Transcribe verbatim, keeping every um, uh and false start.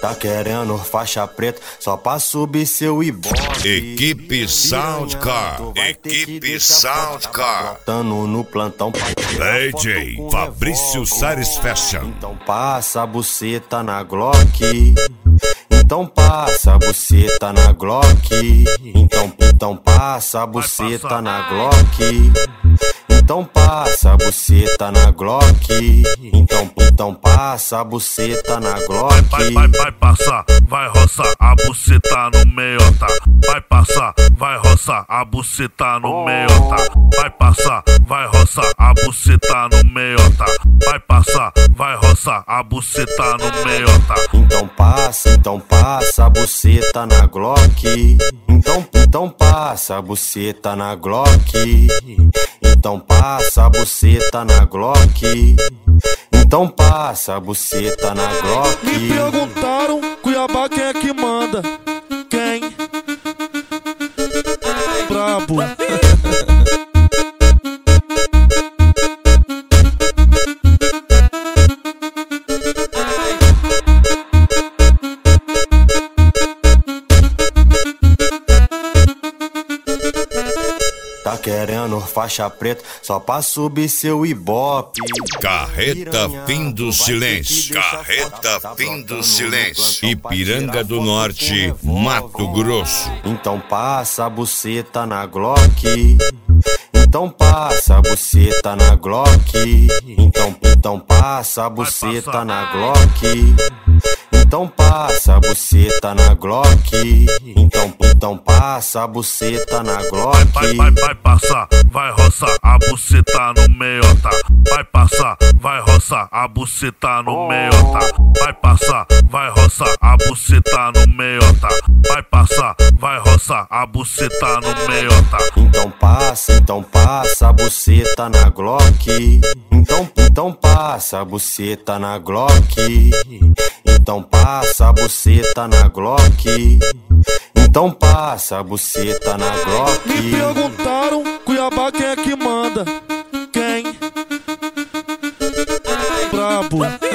Tá querendo faixa preta só pra subir seu ibope. Equipe Soundcar, Equipe Soundcar. Botando no plantão. D J Fabrício Sares Fashion. Então passa a buceta na Glock. Então passa a buceta na Glock. Então, então passa a buceta na Glock. Então passa a buceta na Glock. Então, então passa a buceta na Glock. Vai, vai, vai passar, vai roçar a buceta no meiota. Vai passar, vai roçar a buceta no meiota. Vai passar, vai roçar a buceta no meiota. Vai passar, vai roçar a buceta no meiota. Então passa, então passa a buceta na Glock. Então, então passa a buceta na Glock. Então passa a buceta na Glock. Então passa a buceta na Glock. Me perguntaram, Cuiabá, quem é que manda? Quem? Brabo. Tá querendo faixa preta só pra subir seu ibope. Carreta Fim do Silêncio, Carreta Fim do Silêncio. Ipiranga do Norte, Mato Grosso. Então passa a buceta na Glock. Então passa a buceta na Glock. Então, então passa a buceta na Glock. Então passa a buceta na Glock. Então, então passa a buceta na Glock. Vai, vai, vai passar, vai roçar a buceta no meiota. Vai passar, vai roçar a buceta no meiota. Vai passar, vai roçar a buceta no meiota. Vai passar, vai roçar a buceta no meiota. Então passa, então passa a buceta na Glock. Então, então passa a buceta na Glock. Então passa a buceta na Glock. Então passa a buceta na Glock. Me perguntaram, Cuiabá, quem é que manda? Quem? Brabo.